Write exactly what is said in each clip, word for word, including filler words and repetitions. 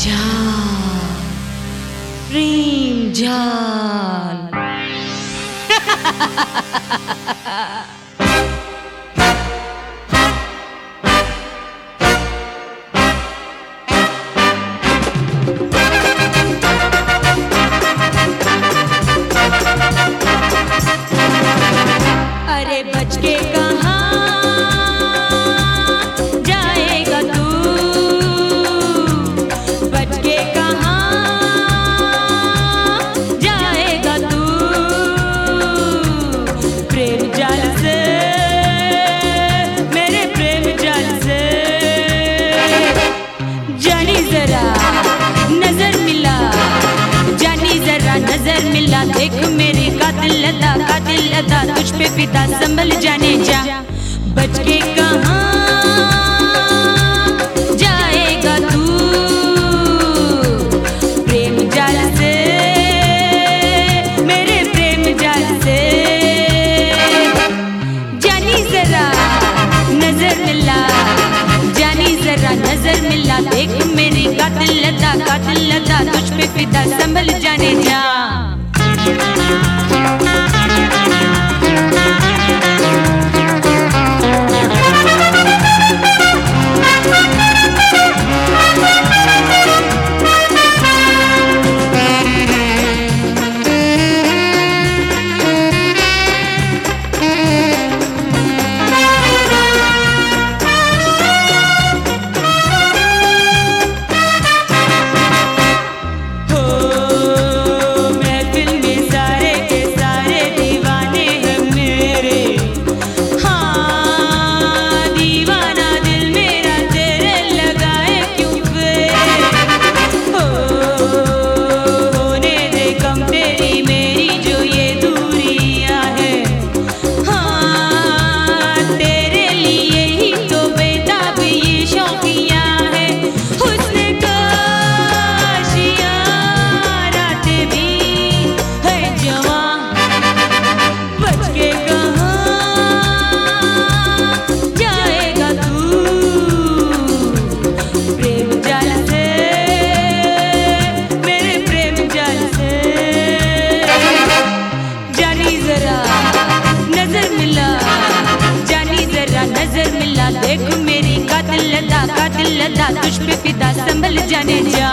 झाल प्रेम झाल। अरे बच के कहाँ जाएगा तू, बच के कहाँ जाएगा तू, प्रेम जाल से, मेरे प्रेम जाल से। जानी जरा नजर मिला, जानी जरा नजर मिला, देख मेरी कातिल अदा, कातिल अदा तुझ पे फिदा, संभल जाने जा। बच के कहाँ जाएगा तू, प्रेम जाल से, मेरे प्रेम जाल से। जानी जरा नजर मिला, जानी जरा नजर मिला, देख मेरी कातिल अदा, कातिल अदा तुझ पे फिदा, संभल जाने जा। देख मेरी कातिल अदा, कातिल अदा तुझ पे फिदा, संभल जाने जा।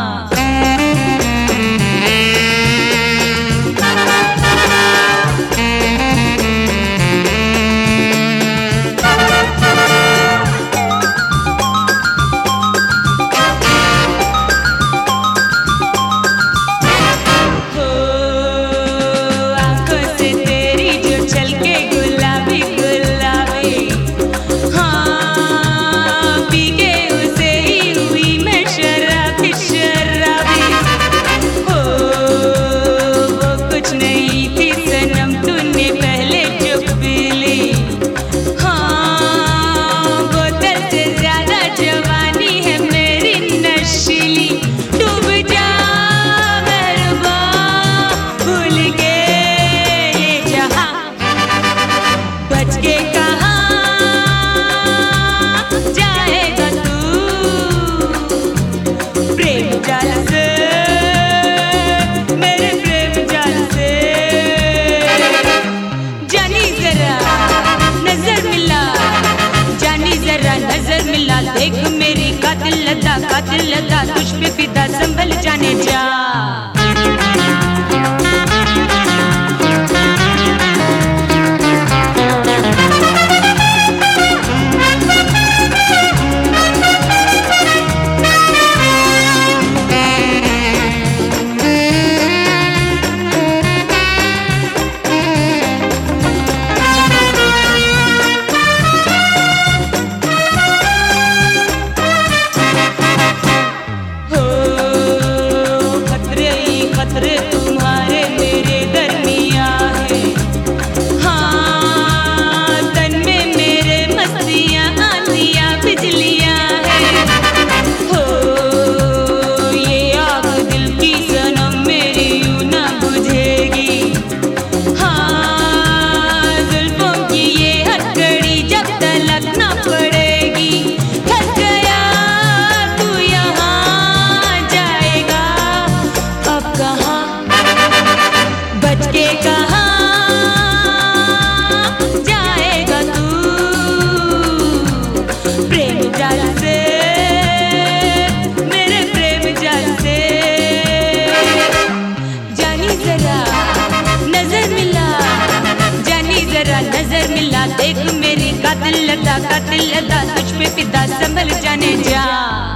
देख मेरी कातिल अदा, कातिल अदा तुझ पे फिदा, संभल जाने जा। का दिल लदा का दिल लदा तुझ पे फिदा संभल जाने जा।